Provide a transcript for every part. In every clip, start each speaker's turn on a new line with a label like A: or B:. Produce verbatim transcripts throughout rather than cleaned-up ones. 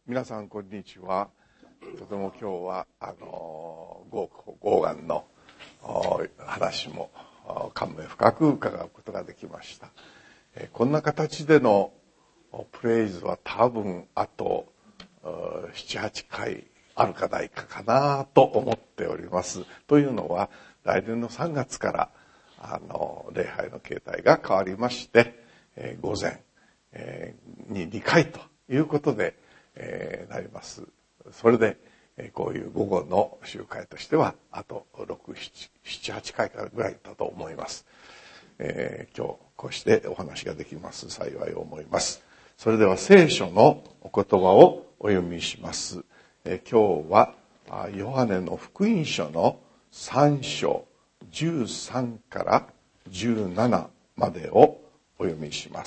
A: 皆さんこんにちは。とても今日はあのゴーガンの話も感銘深く伺うことができました。こんな形でのプレイズは多分あとなな、はちかいあるかないかかなと思っております。というのは来年のさんがつからあの礼拝の形態が変わりまして、えー、午前、えー、ににかいということで、えー、なります。それで、えー、こういう午後の集会としてはあとろく、なな、はちかいからぐらいだと思います。えー、今日こうしてお話ができます幸いを思います。それでは聖書のお言葉をお読みします。えー、今日はヨハネの福音書のさん章じゅうさんからじゅうななまでをお読みします。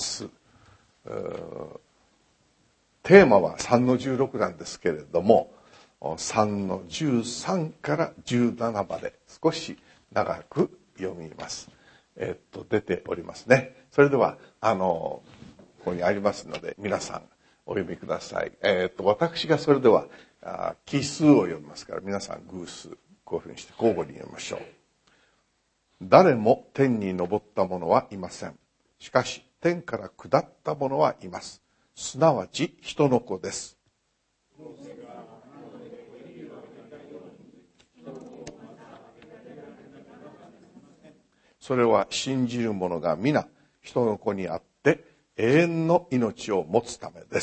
A: テーマはさんのじゅうろくなんですけれども、さんのじゅうさんからじゅうななまで少し長く読みます。えっと出ておりますね。それではあのここにありますので皆さんお読みください。えっと私がそれでは奇数を読みますから皆さん偶数こういうふうにして交互に読みましょう。誰も天に昇った者はいません。しかし天から下った者はいます。すなわち人の子です。それは信じる者が皆人の子にあって永遠の命を持つためです。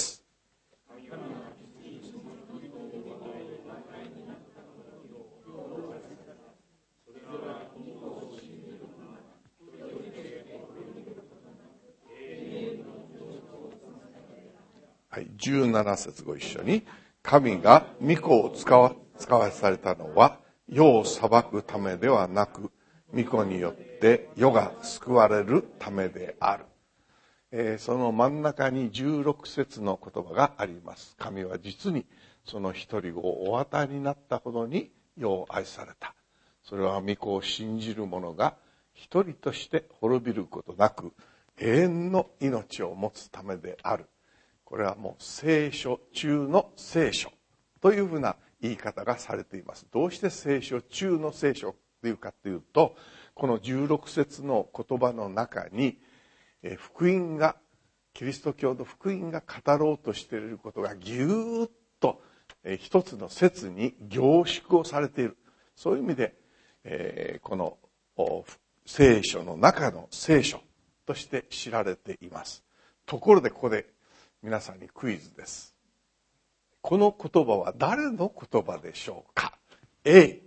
A: はい、じゅうなな節ご一緒に。神が御子を使わ、使わされたのは世を裁くためではなく御子によって世が救われるためである。えー、その真ん中にじゅうろく節の言葉があります。神は実にその一人子をお与えになったほどに世を愛された。それは御子を信じる者が一人として滅びることなく永遠の命を持つためである。これはもう聖書中の聖書というふうな言い方がされています。どうして聖書中の聖書というかというと、このじゅうろく節の言葉の中に福音が、キリスト教の福音が語ろうとしていることがぎゅーっと一つの説に凝縮をされている。そういう意味で、えー、この聖書の中の聖書として知られています。ところでここで皆さんにクイズです。この言葉は誰の言葉でしょうか？ A、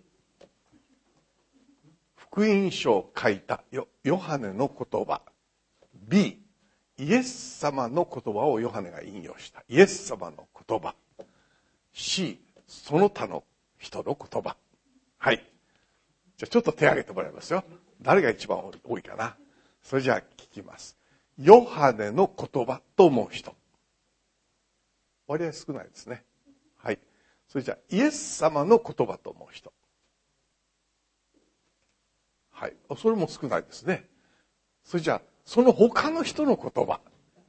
A: 福音書を書いた ヨ, ヨハネの言葉。B、イエス様の言葉をヨハネが引用したイエス様の言葉。C、その他の人の言葉。はい。じゃあちょっと手を挙げてもらいますよ。誰が一番多いかな。それじゃあ聞きます。ヨハネの言葉と思う人。割合少ないですね。はい。それじゃあイエス様の言葉と思う人。はい。それも少ないですね。それじゃあその他の人の言葉。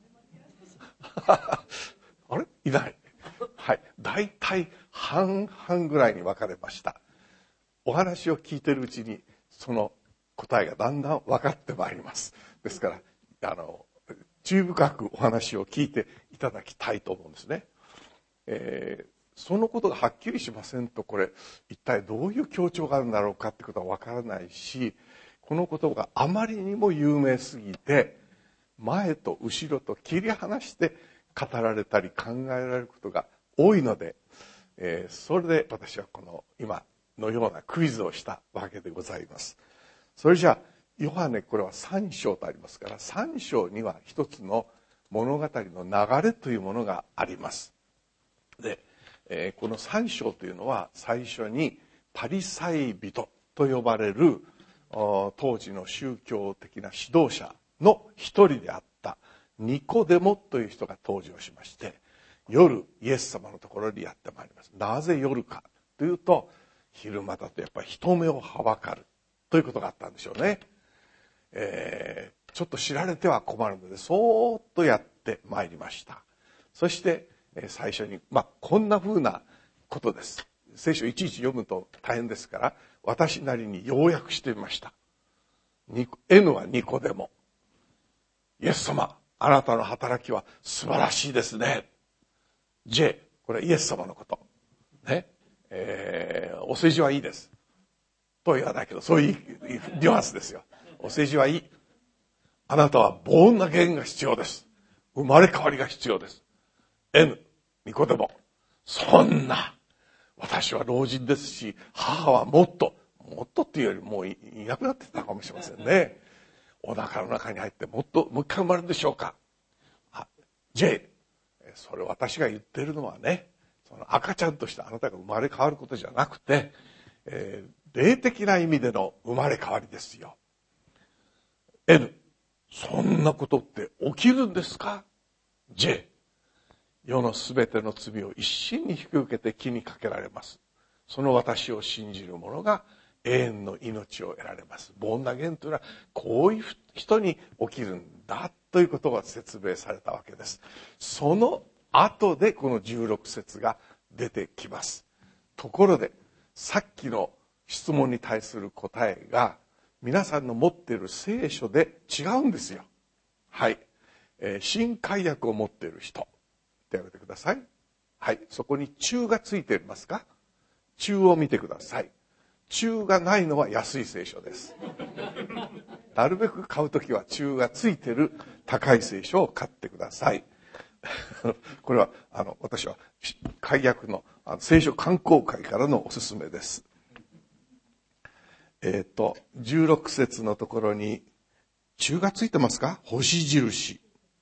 A: あれ？いない。はい。大体半々ぐらいに分かれました。お話を聞いているうちにその答えがだんだん分かってまいります。ですから、あの、注意深くお話を聞いていただきたいと思うんですね。えー、そのことがはっきりしませんと、これ一体どういう強調があるんだろうかってことは分からないし、このことがあまりにも有名すぎて前と後ろと切り離して語られたり考えられることが多いので、えー、それで私はこの今のようなクイズをしたわけでございます。それじゃあヨハネ、これはさん章とありますから、さん章には一つの物語の流れというものがあります。で、えー、このさん章というのは最初にパリサイ人と呼ばれる当時の宗教的な指導者の一人であったニコデモという人が登場しまして、夜イエス様のところにやってまいります。なぜ夜かというと、昼間だとやっぱり人目をはばかるということがあったんでしょうね。えー、ちょっと知られては困るのでそーっとやってまいりました。そして最初に、まあ、こんな風なことです。聖書いちいち読むと大変ですから、私なりに要約してみました。N はニコデモ。イエス様、あなたの働きは素晴らしいですね。J、これはイエス様のこと。ね。えー、お世辞はいいです。とは言わないけど、そういうニュアンスですよ。お世辞はいい。あなたはボーンな言が必要です。生まれ変わりが必要です。N、ニコデモ。そんな。私は老人ですし、母はもっと、もっとっていうよりもういなくなってたかもしれませんね。お腹の中に入ってもっともう一回生まれるんでしょうか。J、それ私が言ってるのはね、その赤ちゃんとしてあなたが生まれ変わることじゃなくて、えー、霊的な意味での生まれ変わりですよ。N、そんなことって起きるんですか。J、世のすべての罪を一身に引き受けて木にかけられます。その私を信じる者が永遠の命を得られます。ボーンナゲンというのはこういう人に起きるんだということが説明されたわけです。その後でこのじゅうろく節が出てきます。ところでさっきの質問に対する答えが皆さんの持っている聖書で違うんですよ。はい、えー、新改訳を持っている人手を挙げてください。はい、そこに中がついていますか。中を見てください。中がないのは安い聖書です。なるべく買うときは中がついている高い聖書を買ってください。これはあの私は改訳のあの聖書観光会からのおすすめです。えっとじゅうろく節のところに中がついてますか。星印。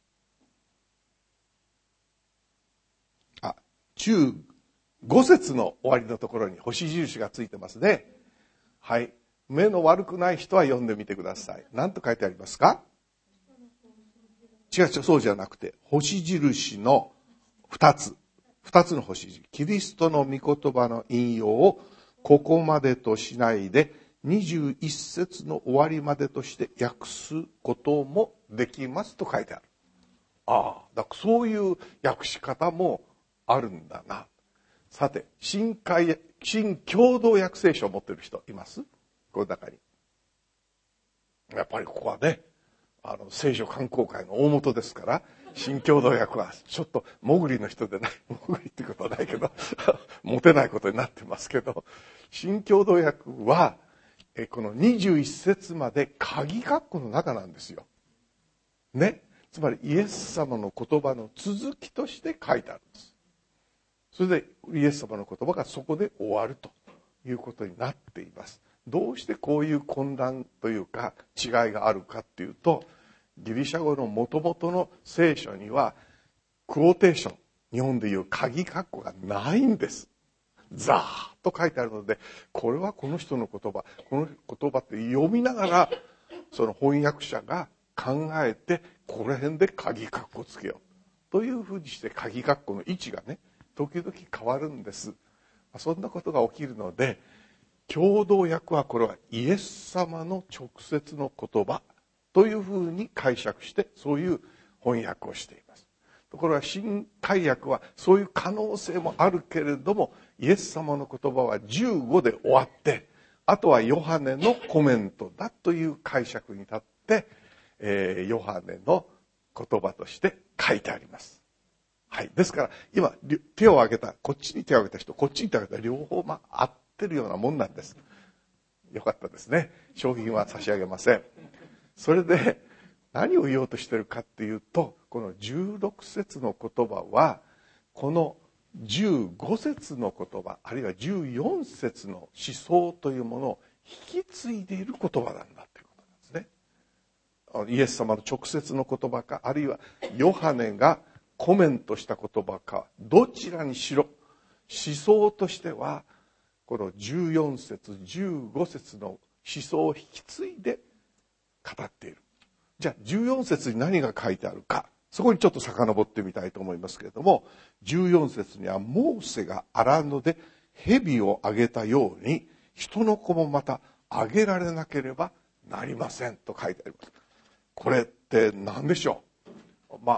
A: あ、中ご節の終わりのところに星印がついてますね。はい。目の悪くない人は読んでみてください。何と書いてありますか。違う違う、そうじゃなくて、星印の二つ。二つの星印。キリストの御言葉の引用をここまでとしないで、にじゅういち節の終わりまでとして訳すこともできますと書いてある。ああ、だからそういう訳し方もあるんだな。さて、新海、新共同訳聖書を持っている人います？この中に。やっぱりここはね、あの聖書観光会の大元ですから、新共同訳はちょっと潜りの人でない、潜りってことはないけど、持てないことになってますけど、新共同訳は、えこのにじゅういち節まで鍵括弧の中なんですよ。ね。つまりイエス様の言葉の続きとして書いてあるんです。それでイエス様の言葉がそこで終わるということになっています。どうしてこういう混乱というか違いがあるかっていうと、ギリシャ語の元々の聖書にはクォーテーション、日本でいう鍵括弧がないんです。ザーッと書いてあるので、これはこの人の言葉、この言葉って読みながらその翻訳者が考えて、この辺で鍵括弧つけようというふうにして鍵括弧の位置がね時々変わるんです。そんなことが起きるので、共同訳はこれはイエス様の直接の言葉というふうに解釈して、そういう翻訳をしています。ところが新改訳はそういう可能性もあるけれども、イエス様の言葉はじゅうごで終わって、あとはヨハネのコメントだという解釈に立って、えー、ヨハネの言葉として書いてあります。はい。ですから、今、手を挙げた、こっちに手を挙げた人、こっちに手を挙げた、両方、まあ、合ってるようなもんなんです。よかったですね。商品は差し上げません。それで、何を言おうとしてるかっていうと、このじゅうろく節の言葉は、このじゅうご節の言葉、あるいはじゅうよん節の思想というものを引き継いでいる言葉なんだということなんですね。イエス様の直接の言葉か、あるいはヨハネがコメントした言葉か、どちらにしろ思想としてはこのじゅうよん節じゅうご節の思想を引き継いで語っている。じゃあじゅうよん節に何が書いてあるか、そこにちょっと遡ってみたいと思いますけれども、じゅうよん節にはモーセが荒野で蛇をあげたように人の子もまたあげられなければなりませんと書いてあります。これって何でしょう。まあ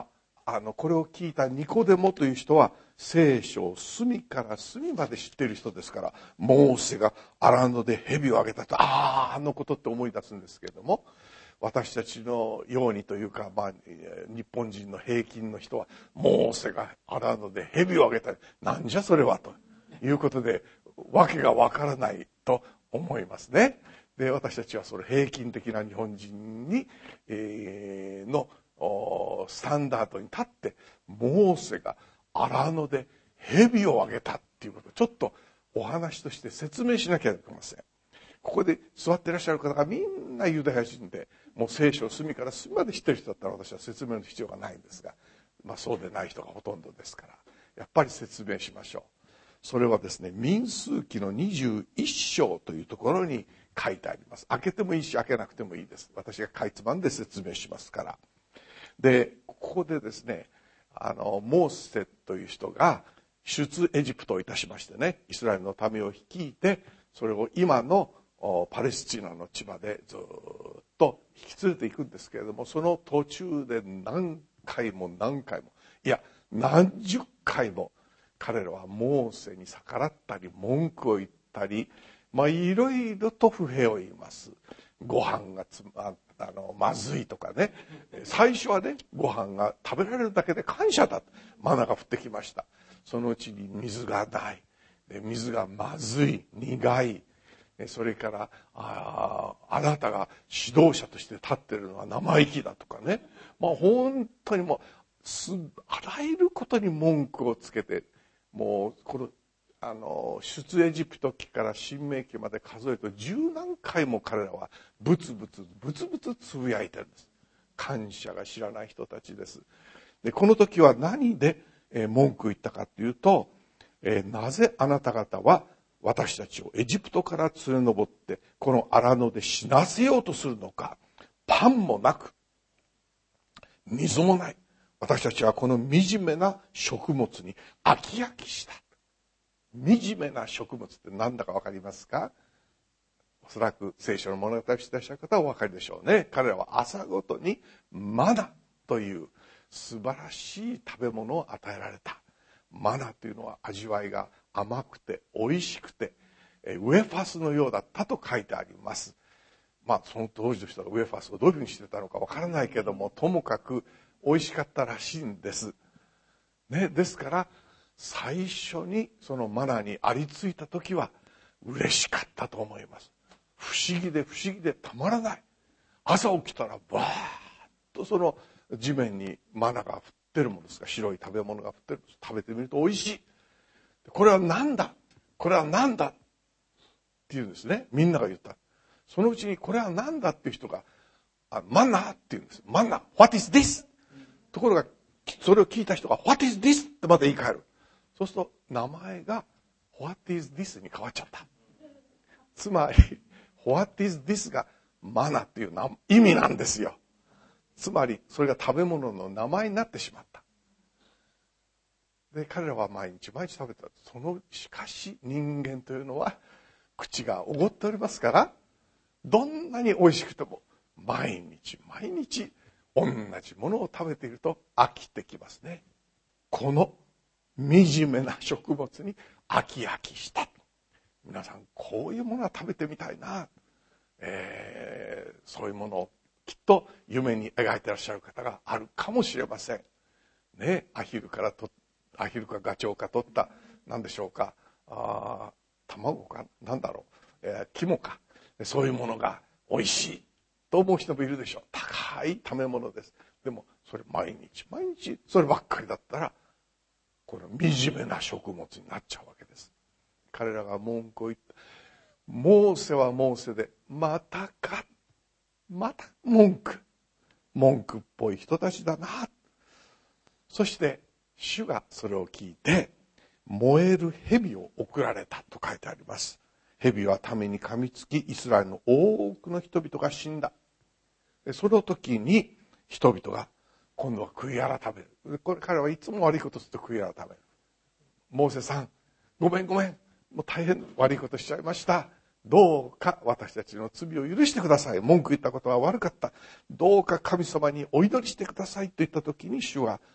A: あのこれを聞いたニコデモという人は聖書を隅から隅まで知っている人ですから、モーセが荒野で蛇をあげたと、あああのことって思い出すんですけれども、私たちのようにというか、まあ、日本人の平均の人はモーセが荒野で蛇をあげた、なんじゃそれはということでわけがわからないと思いますね。で、私たちはそれ平均的な日本人に、えー、のスタンダードに立ってモーセが荒野で蛇をあげたっていうことをちょっとお話として説明しなきゃいけません。ここで座っていらっしゃる方がみんなユダヤ人で、もう聖書を隅から隅まで知ってる人だったら私は説明の必要がないんですが、まあそうでない人がほとんどですから、やっぱり説明しましょう。それはですね、民数記のにじゅういっ章というところに書いてあります。開けてもいいし開けなくてもいいです。私がかいつまんで説明しますから。で、ここでですね、あのモーセという人が出エジプトをいたしましてね、イスラエルの民を率いて、それを今のパレスチナの地までずっと引き連れていくんですけれども、その途中で何回も何回も、いや何十回も彼らはモーセに逆らったり文句を言ったり、まあいろいろと不平を言います。ご飯がつまあのまずいとかね、最初はね、ご飯が食べられるだけで感謝だ、マナが降ってきました。そのうちに水がない、水がまずい、苦い、それからああなたが指導者として立ってるのは生意気だとかね、まあ本当にもうすあらゆることに文句をつけて、もうこのあの出エジプト記から新明記まで数えると十何回も彼らはブツブツブツブツつぶやいてるんです。感謝が知らない人たちです。でこの時は何で、えー、文句を言ったかというと、えー、なぜあなた方は私たちをエジプトから連れ上ってこの荒野で死なせようとするのか。パンもなく水もない、私たちはこの惨めな食物に飽き飽きした。惨めな食物って何だか分かりますか？おそらく聖書の物語をしていらっしゃる方はお分かりでしょうね。彼らは朝ごとにマナという素晴らしい食べ物を与えられた。マナというのは味わいが甘くて美味しくてウェファスのようだったと書いてあります。まあその当時の人がウェファスをどういうふうにしてたのか分からないけども、ともかく美味しかったらしいんです、ね、ですから最初にそのマナにありついた時は嬉しかったと思います。不思議で不思議でたまらない。朝起きたらバーッとその地面にマナが降ってるものですが、白い食べ物が降ってる。食べてみると美味しい。これは何だ、これは何だっていうんですね。みんなが言った。そのうちにこれは何だっていう人があマナって言うんです。マナ What is this? ところがそれを聞いた人が What is this? ってまた言い換える。そうすると名前が What is this? に変わっちゃった。つまり What is this? がマナっていう意味なんですよ。つまりそれが食べ物の名前になってしまった。で彼らは毎日毎日食べてた。そのしかし人間というのは口がおごっておりますから、どんなに美味しくても毎日毎日同じものを食べていると飽きてきますね。この惨めな食物に飽き飽きした。皆さんこういうものは食べてみたいな、えー、そういうものをきっと夢に描いていらっしゃる方があるかもしれませんね。アヒルからとアヒルかガチョウか取った何でしょうか、あ卵かなんだろう、えー、肝か、そういうものが美味しいと思う人もいるでしょう。高い食べ物です。でもそれ毎日毎日そればっかりだったらこれ惨めな食物になっちゃうわけです。彼らが文句を言った。モーセはモーセでまたかまた文句文句っぽい人たちだな。そして主がそれを聞いて燃える蛇を送られたと書いてあります。蛇は民に噛みつきイスラエルの多くの人々が死んだ。その時に人々が今度は悔い改める。これ彼はいつも悪いことすると悔い改める。モーセさんごめんごめん、もう大変悪いことしちゃいました。どうか私たちの罪を許してください。文句言ったことは悪かった。どうか神様にお祈りしてくださいと言った時に主は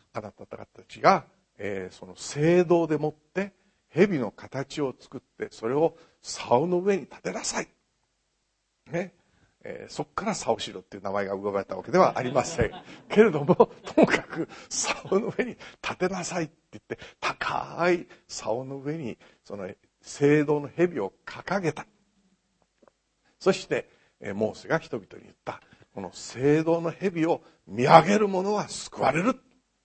A: あなた方たちが、えー、その聖堂でもって蛇の形を作ってそれを竿の上に立てなさい。ね。えー、そこから竿城っていう名前が生まれたわけではありません。けれども、ともかく竿の上に立てなさいって言って、高い竿の上にその聖堂の蛇を掲げた。そして、えー、モーセが人々に言った。この聖堂の蛇を見上げる者は救われる。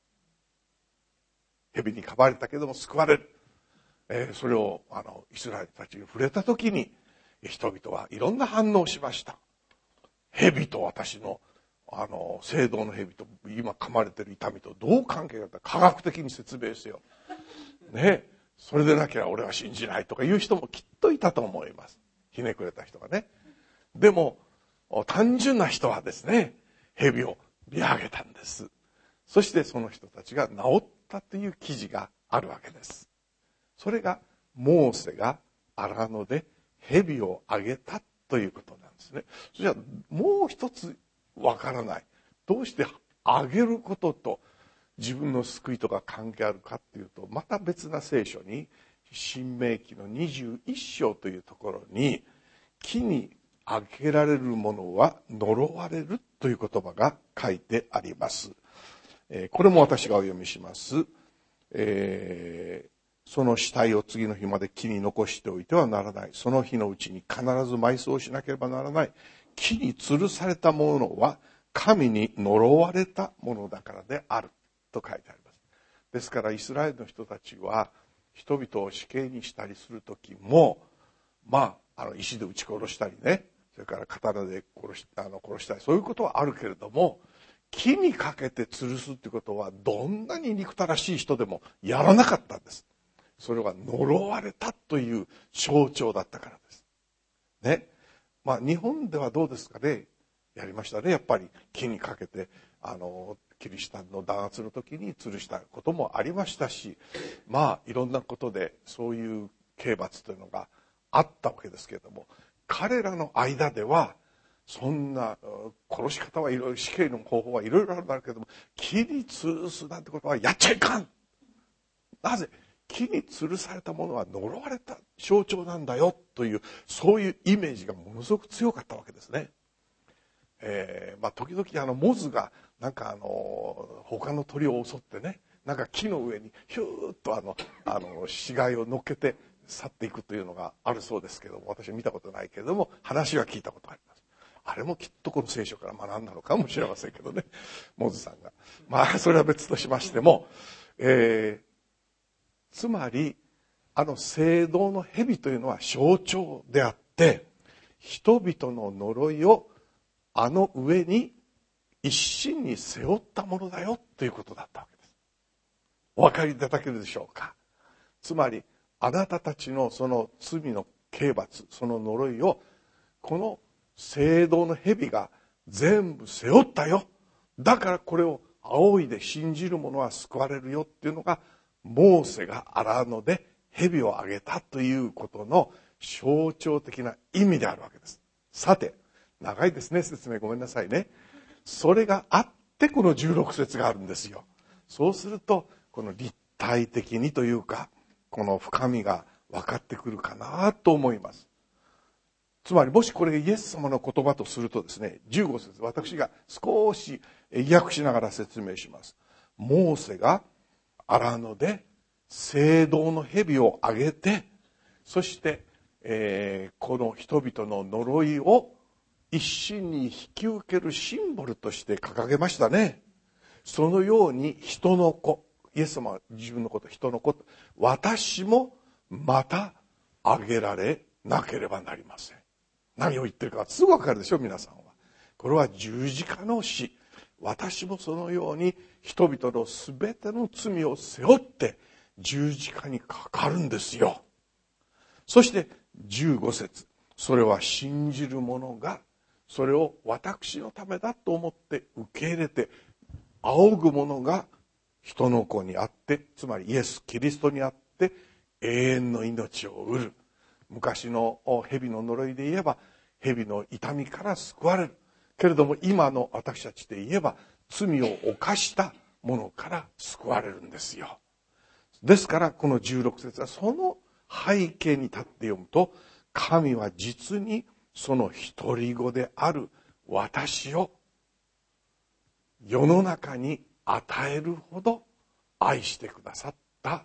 A: 蛇に噛まれたけども救われる。えー、それをあのイスラエルたちに触れた時に人々はいろんな反応をしました。蛇と私のあの聖堂の蛇と今噛まれてる痛みとどう関係があったか科学的に説明せよ。ね、それでなきゃ俺は信じないとかいう人もきっといたと思います。ひねくれた人がね。でも単純な人はですね、蛇を見上げたんです。そしてその人たちが治ったという記事があるわけです。それがモーセが荒野で蛇をあげたということなんですね。それじゃもう一つわからない。どうしてあげることと自分の救いとか関係あるかっていうと、また別な聖書に申命記のにじゅういっ章というところに、木にあげられるものは呪われるという言葉が書いてあります。えー、これも私がお読みします。えーその死体を次の日まで木に残しておいてはならない。その日のうちに必ず埋葬しなければならない。木に吊るされたものは神に呪われたものだからであると書いてあります。ですからイスラエルの人たちは人々を死刑にしたりするときも、まあ、あの石で撃ち殺したりね、それから刀で殺し、あの殺したり、そういうことはあるけれども、木にかけて吊るすってことはどんなに憎たらしい人でもやらなかったんです。それは呪われたという象徴だったからです。ね。まあ日本ではどうですかね。やりましたね。やっぱり木にかけて、あの、キリシタンの弾圧の時に吊るしたこともありましたし、まあいろんなことでそういう刑罰というのがあったわけですけれども、彼らの間では、そんな殺し方はいろいろ、死刑の方法はいろいろあるんだけれども、木に吊るすなんてことはやっちゃいかん。なぜ木に吊るされたものは呪われた象徴なんだよという、そういうイメージがものすごく強かったわけですね。えー、まあ時々あのモズがなんかあの他の鳥を襲ってね、なんか木の上にヒューッとあのあの死骸を乗っけて去っていくというのがあるそうですけども、私は見たことないけれども話は聞いたことがあります。あれもきっとこの聖書から学んだのかもしれませんけどね、モズさんが。まあそれは別としましても、えーつまりあの聖堂の蛇というのは象徴であって、人々の呪いをあの上に一身に背負ったものだよということだったわけです。お分かりいただけるでしょうか。つまりあなたたちのその罪の刑罰、その呪いをこの聖堂の蛇が全部背負ったよ。だからこれを仰いで信じる者は救われるよっていうのが、モーセが荒野で蛇をあげたということの象徴的な意味であるわけです。さて、長いですね、説明ごめんなさいね。それがあってこのじゅうろく節があるんですよ。そうするとこの立体的にというか、この深みが分かってくるかなと思います。つまりもしこれがイエス様の言葉とするとですね、じゅうご節、私が少し訳しながら説明します。モーセが荒野で聖堂の蛇をあげて、そして、えー、この人々の呪いを一身に引き受けるシンボルとして掲げましたね。そのように人の子、イエス様は自分のこと、人の子、私もまたあげられなければなりません。何を言ってるかすぐわかるでしょ、皆さんは。これは十字架の死。私もそのように人々のすべての罪を背負って十字架にかかるんですよ。そしてじゅうご節、それは信じる者がそれを私のためだと思って受け入れて仰ぐ者が人の子にあって、つまりイエス・キリストにあって永遠の命を得る。昔の蛇の呪いで言えば蛇の痛みから救われる。けれども今の私たちで言えば罪を犯したものから救われるんですよ。ですからこのじゅうろく節はその背景に立って読むと、神は実にその独り子である私を世の中に与えるほど愛してくださった。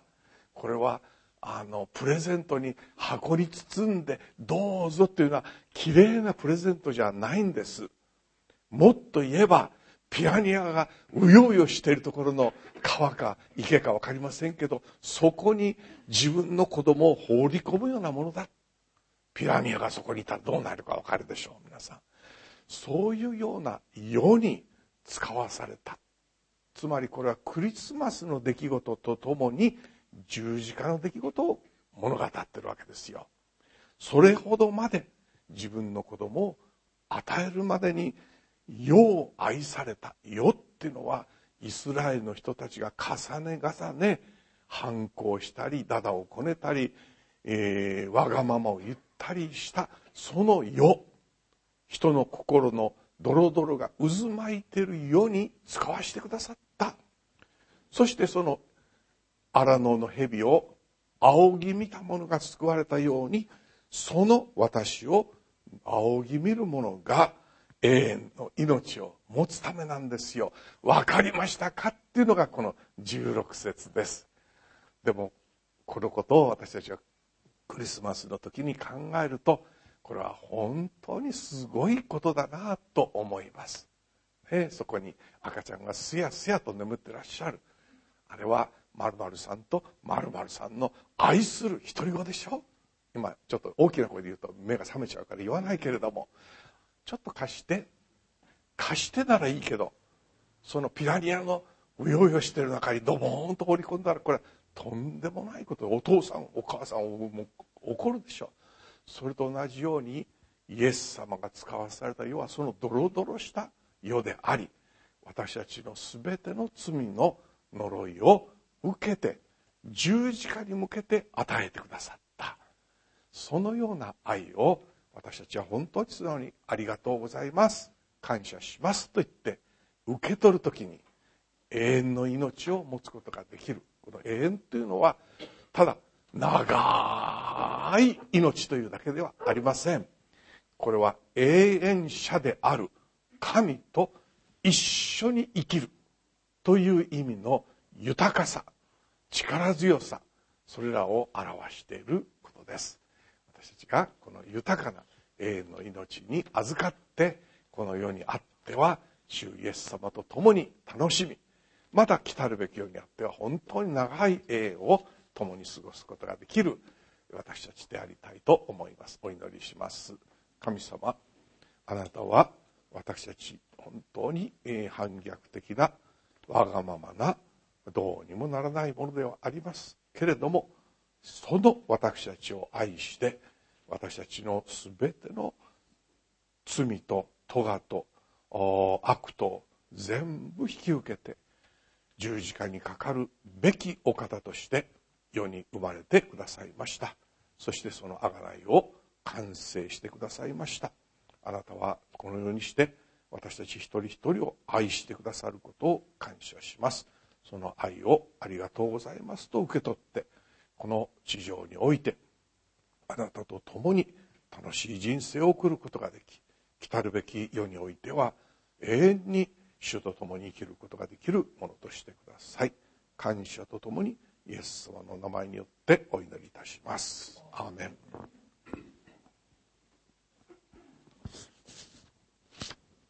A: これはあのプレゼントに箱に包んでどうぞというのは綺麗なプレゼントじゃないんです。もっと言えばピラニアがうようよしているところの川か池か分かりませんけど、そこに自分の子供を放り込むようなものだ。ピラニアがそこにいたらどうなるか分かるでしょう皆さん。そういうような世に使わされた。つまりこれはクリスマスの出来事とともに十字架の出来事を物語っているわけですよ。それほどまで自分の子供を与えるまでに世を愛された。世っていうのはイスラエルの人たちが重ね重ね反抗したりダダをこねたり、えー、わがままを言ったりしたその世、人の心のドロドロが渦巻いている世に使わせてくださった。そしてその荒野の蛇を仰ぎ見た者が救われたように、その私を仰ぎ見る者が永遠の命を持つためなんですよ。わかりましたかっていうのがこのじゅうろく節です。でもこのことを私たちはクリスマスの時に考えると、これは本当にすごいことだなと思います、ね、そこに赤ちゃんがすやすやと眠ってらっしゃる。あれは〇〇さんと〇〇さんの愛する独り子でしょ。今ちょっと大きな声で言うと目が覚めちゃうから言わないけれども、ちょっと貸して貸してならいいけど、そのピラニアのうようよしてる中にドボーンと放り込んだら、これはとんでもないこと。お父さんお母さんをもう怒るでしょ。それと同じようにイエス様が使わされた世はそのドロドロした世であり、私たちの全ての罪の呪いを受けて十字架に向けて与えてくださった。そのような愛を私たちは本当に素直にありがとうございます、感謝しますと言って受け取るときに永遠の命を持つことができる。この永遠というのはただ長い命というだけではありません。これは永遠者である神と一緒に生きるという意味の豊かさ、力強さ、それらを表していることです。私たちがこの豊かな永遠の命に預かってこの世にあっては主イエス様と共に楽しみ、また来たるべき世にあっては本当に長い永遠を共に過ごすことができる私たちでありたいと思います。お祈りします。神様、あなたは私たち本当に反逆的なわがままなどうにもならないものではありますけれども、その私たちを愛して私たちのすべての罪と咎と悪と全部引き受けて十字架にかかるべきお方として世に生まれてくださいました。そしてその贖いを完成してくださいました。あなたはこのようにして私たち一人一人を愛してくださることを感謝します。その愛をありがとうございますと受け取って、この地上においてあなたと共に楽しい人生を送ることができ、来たるべき世においては永遠に主と共に生きることができるものとしてください。感謝とともにイエス様の名前によってお祈りいたします。アーメン。